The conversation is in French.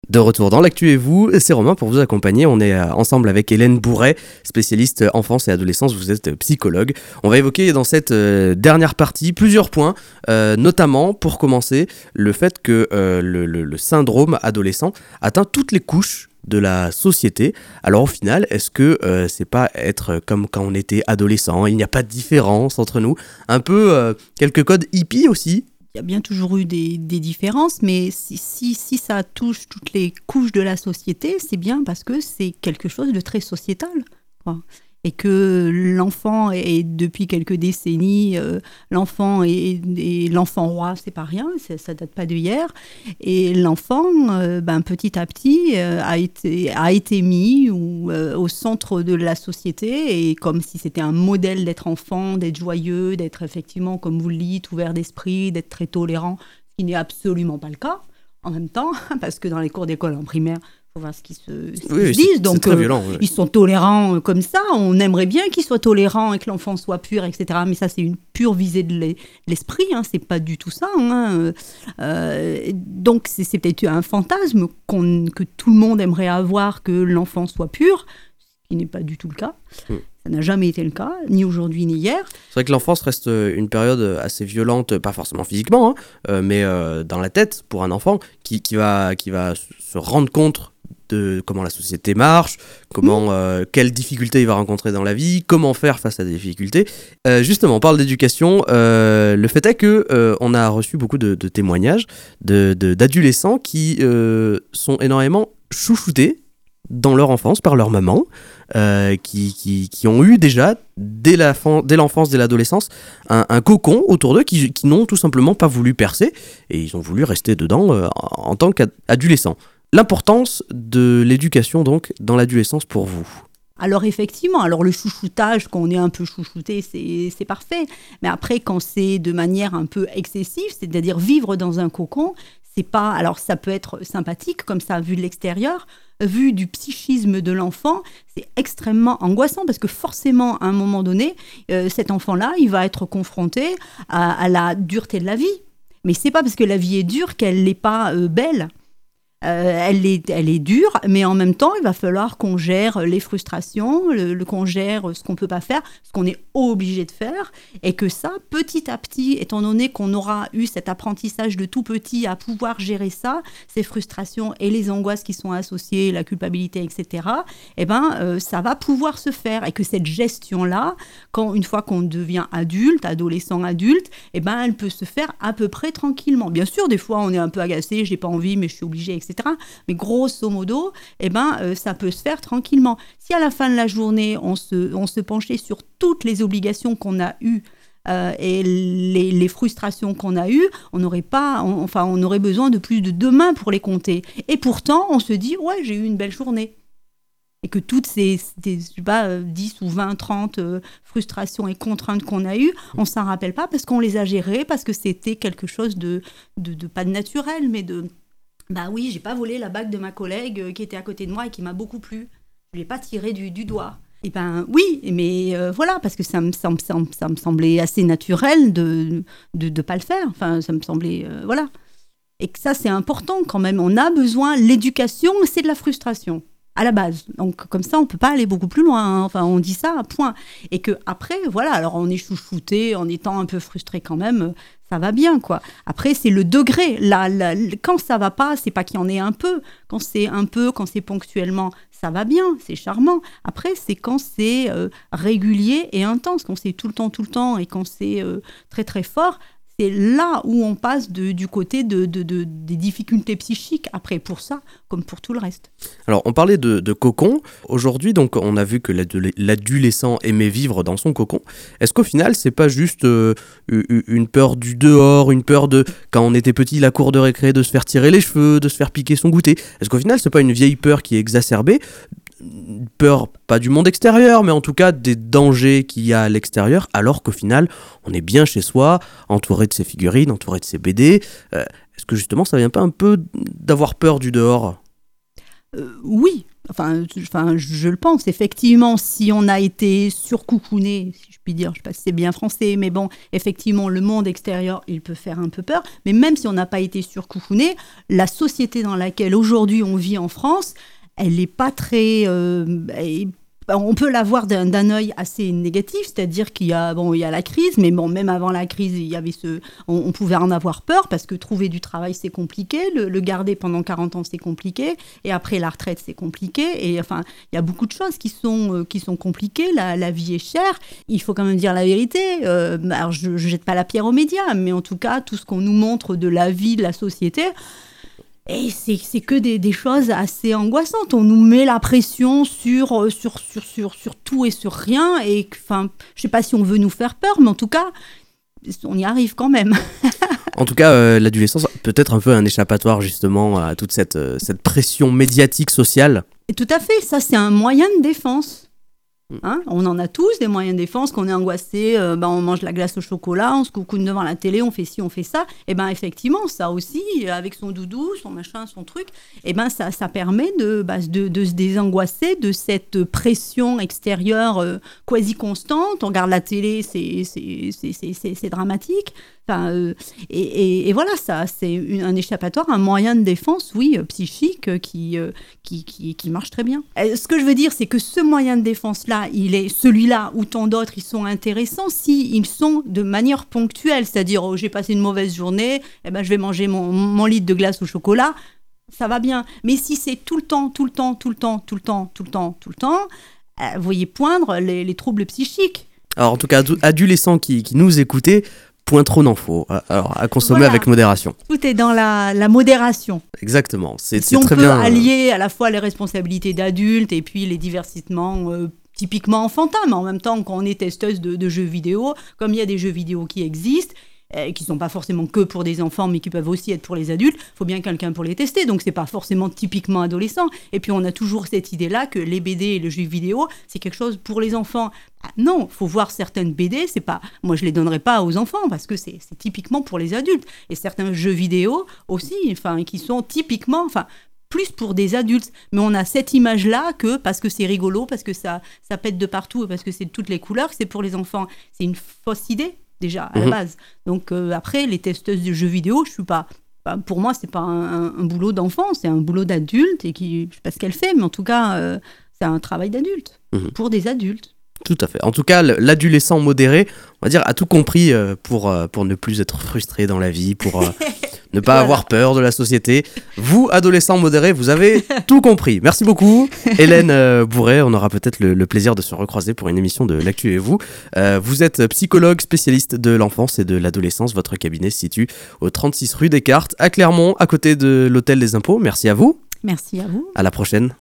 De retour dans l'actu et vous, c'est Romain pour vous accompagner. On est ensemble avec Hélène Bourret, spécialiste enfance et adolescence. Vous êtes psychologue. On va évoquer dans cette dernière partie plusieurs points, notamment pour commencer le fait que le syndrome adolescent atteint toutes les couches de la société. Alors au final, est-ce que c'est pas être comme quand on était adolescent? Il n'y a pas de différence entre nous. Un peu quelques codes hippies aussi. Il y a bien toujours eu des différences, mais si ça touche toutes les couches de la société, c'est bien parce que c'est quelque chose de très sociétal, quoi. Et que l'enfant est, depuis quelques décennies, l'enfant est l'enfant roi, c'est pas rien, ça date pas d'hier. Et l'enfant, petit à petit, a été mis au centre de la société, et comme si c'était un modèle d'être enfant, d'être joyeux, d'être effectivement, comme vous le dites, ouvert d'esprit, d'être très tolérant, ce qui n'est absolument pas le cas. En même temps, parce que dans les cours d'école en primaire, il faut voir ce qu'ils se disent. Donc, très violent, oui. Ils sont tolérants comme ça. On aimerait bien qu'ils soient tolérants et que l'enfant soit pur, etc. Mais ça, c'est une pure visée de l'esprit. C'est pas du tout ça. Donc, c'est peut-être un fantasme que tout le monde aimerait avoir, que l'enfant soit pur, ce qui n'est pas du tout le cas. Ça n'a jamais été le cas, ni aujourd'hui ni hier. C'est vrai que l'enfance reste une période assez violente, pas forcément physiquement, mais dans la tête pour un enfant qui va se rendre compte de comment la société marche, quelles difficultés il va rencontrer dans la vie, comment faire face à des difficultés. Justement, on parle d'éducation. Le fait est que on a reçu beaucoup de témoignages d'adolescents qui sont énormément chouchoutés dans leur enfance par leur maman, qui ont eu déjà, dès l'enfance, dès l'adolescence, un cocon autour d'eux qui n'ont tout simplement pas voulu percer, et ils ont voulu rester dedans en tant qu'adolescents. L'importance de l'éducation, donc, dans l'adolescence pour vous? Alors effectivement, le chouchoutage, quand on est un peu chouchouté, c'est parfait. Mais après, quand c'est de manière un peu excessive, c'est-à-dire vivre dans un cocon, c'est pas. Alors ça peut être sympathique comme ça vu de l'extérieur, vu du psychisme de l'enfant, c'est extrêmement angoissant parce que forcément, à un moment donné, cet enfant-là, il va être confronté à la dureté de la vie. Mais c'est pas parce que la vie est dure qu'elle n'est pas belle. Elle est dure, mais en même temps, il va falloir qu'on gère les frustrations, qu'on gère ce qu'on ne peut pas faire, ce qu'on est obligé de faire, et que ça, petit à petit, étant donné qu'on aura eu cet apprentissage de tout petit à pouvoir gérer ça, ces frustrations et les angoisses qui sont associées, la culpabilité, etc., ça va pouvoir se faire, et que cette gestion-là, une fois qu'on devient adulte, adolescent, adulte, elle peut se faire à peu près tranquillement. Bien sûr, des fois, on est un peu agacé, j'ai pas envie, mais je suis obligée, etc. Mais grosso modo, ça peut se faire tranquillement. Si à la fin de la journée, on se penchait sur toutes les obligations qu'on a eues et les frustrations qu'on a eues, on aurait besoin de plus de 2 mains pour les compter. Et pourtant, on se dit, ouais, j'ai eu une belle journée. Et que toutes ces 10 ou 20, 30 frustrations et contraintes qu'on a eues, on ne s'en rappelle pas parce qu'on les a gérées, parce que c'était quelque chose de pas de naturel, mais de... Bah oui, j'ai pas volé la bague de ma collègue qui était à côté de moi et qui m'a beaucoup plu. Je l'ai pas tiré du doigt. Et oui, mais voilà, parce que ça me semblait assez naturel de pas le faire. Enfin, ça me semblait voilà. Et que ça, c'est important quand même. On a besoin. L'éducation, c'est de la frustration à la base. Donc comme ça, on peut pas aller beaucoup plus loin. Enfin, on dit ça, point. Et que après, voilà. Alors on est chouchouté en étant un peu frustré quand même. Ça va bien, quoi. Après, c'est le degré. Quand ça va pas, c'est pas qu'il y en ait un peu. Quand c'est un peu, quand c'est ponctuellement, ça va bien, c'est charmant. Après, c'est quand c'est régulier et intense, quand c'est tout le temps, et quand c'est très, très fort. C'est là où on passe du côté des difficultés psychiques, après, pour ça, comme pour tout le reste. Alors, on parlait de cocon. Aujourd'hui, donc, on a vu que l'adolescent aimait vivre dans son cocon. Est-ce qu'au final, c'est pas juste une peur du dehors, une peur de, quand on était petit, la cour de récré, de se faire tirer les cheveux, de se faire piquer son goûter? Est-ce qu'au final, c'est pas une vieille peur qui est exacerbée? Peur, pas du monde extérieur, mais en tout cas des dangers qu'il y a à l'extérieur, alors qu'au final, on est bien chez soi, entouré de ses figurines, entouré de ses BD. Est-ce que justement, ça vient pas un peu d'avoir peur du dehors? Oui, je le pense, effectivement, si on a été surcoucouné, si je puis dire, je ne sais pas si c'est bien français, mais bon, effectivement, le monde extérieur, il peut faire un peu peur, mais même si on n'a pas été surcoucouné, la société dans laquelle aujourd'hui on vit en France, elle n'est pas très... on peut la voir d'un œil assez négatif, c'est-à-dire qu'il y a la crise, mais bon, même avant la crise, il y avait on pouvait en avoir peur parce que trouver du travail, c'est compliqué, le garder pendant 40 ans, c'est compliqué, et après la retraite, c'est compliqué, et enfin, il y a beaucoup de choses qui sont compliquées, la vie est chère, il faut quand même dire la vérité, alors je jette pas la pierre aux médias, mais en tout cas, tout ce qu'on nous montre de la vie, de la société, et c'est que des choses assez angoissantes. On nous met la pression sur tout et sur rien. Et enfin, je sais pas si on veut nous faire peur, mais en tout cas, on y arrive quand même. En tout cas, l'adolescence peut être un peu un échappatoire justement à toute cette pression médiatique sociale. Et tout à fait, ça c'est un moyen de défense. Hein, on en a tous des moyens de défense, qu'on est angoissé, on mange la glace au chocolat, on se coucoune devant la télé, on fait ci, on fait ça. Et bien effectivement, ça aussi, avec son doudou, son machin, son truc, et ben ça permet de se désangoisser de cette pression extérieure quasi constante. On regarde la télé, c'est dramatique. Enfin, et voilà, ça, c'est un échappatoire, un moyen de défense, oui, psychique, qui marche très bien. Ce que je veux dire, c'est que ce moyen de défense-là, il est celui-là ou tant d'autres, ils sont intéressants s'ils sont de manière ponctuelle, c'est-à-dire, j'ai passé une mauvaise journée, je vais manger mon litre de glace au chocolat, ça va bien. Mais si c'est tout le temps, vous voyez poindre les troubles psychiques. Alors en tout cas, adolescents qui nous écoutaient, point trop n'en faut. Alors, à consommer avec modération. Tout est dans la modération. Exactement. C'est si très bien. On peut allier à la fois les responsabilités d'adultes et puis les divertissements typiquement enfantins, mais en même temps, quand on est testeuse de jeux vidéo, comme il y a des jeux vidéo qui existent, qui ne sont pas forcément que pour des enfants, mais qui peuvent aussi être pour les adultes, il faut bien quelqu'un pour les tester, donc ce n'est pas forcément typiquement adolescent. Et puis on a toujours cette idée-là que les BD et le jeu vidéo, c'est quelque chose pour les enfants. Non, il faut voir certaines BD, c'est pas, moi je ne les donnerai pas aux enfants, parce que c'est typiquement pour les adultes. Et certains jeux vidéo aussi, qui sont typiquement... plus pour des adultes, mais on a cette image-là que, parce que c'est rigolo, parce que ça pète de partout, parce que c'est de toutes les couleurs, que c'est pour les enfants. C'est une fausse idée, déjà, à la base. Donc après, les testeuses de jeux vidéo, je suis pas... pour moi, c'est pas un boulot d'enfant, c'est un boulot d'adulte, et qui, je sais pas ce qu'elle fait, mais en tout cas, c'est un travail d'adulte, pour des adultes. Tout à fait. En tout cas, l'adolescent modéré, on va dire, a tout compris pour ne plus être frustré dans la vie, pour ne pas avoir peur de la société. Vous, adolescent modéré, vous avez tout compris. Merci beaucoup, Hélène Bourret. On aura peut-être le plaisir de se recroiser pour une émission de L'Actu et vous. Vous êtes psychologue spécialiste de l'enfance et de l'adolescence. Votre cabinet se situe au 36 rue Descartes, à Clermont, à côté de l'Hôtel des Impôts. Merci à vous. Merci à vous. À la prochaine.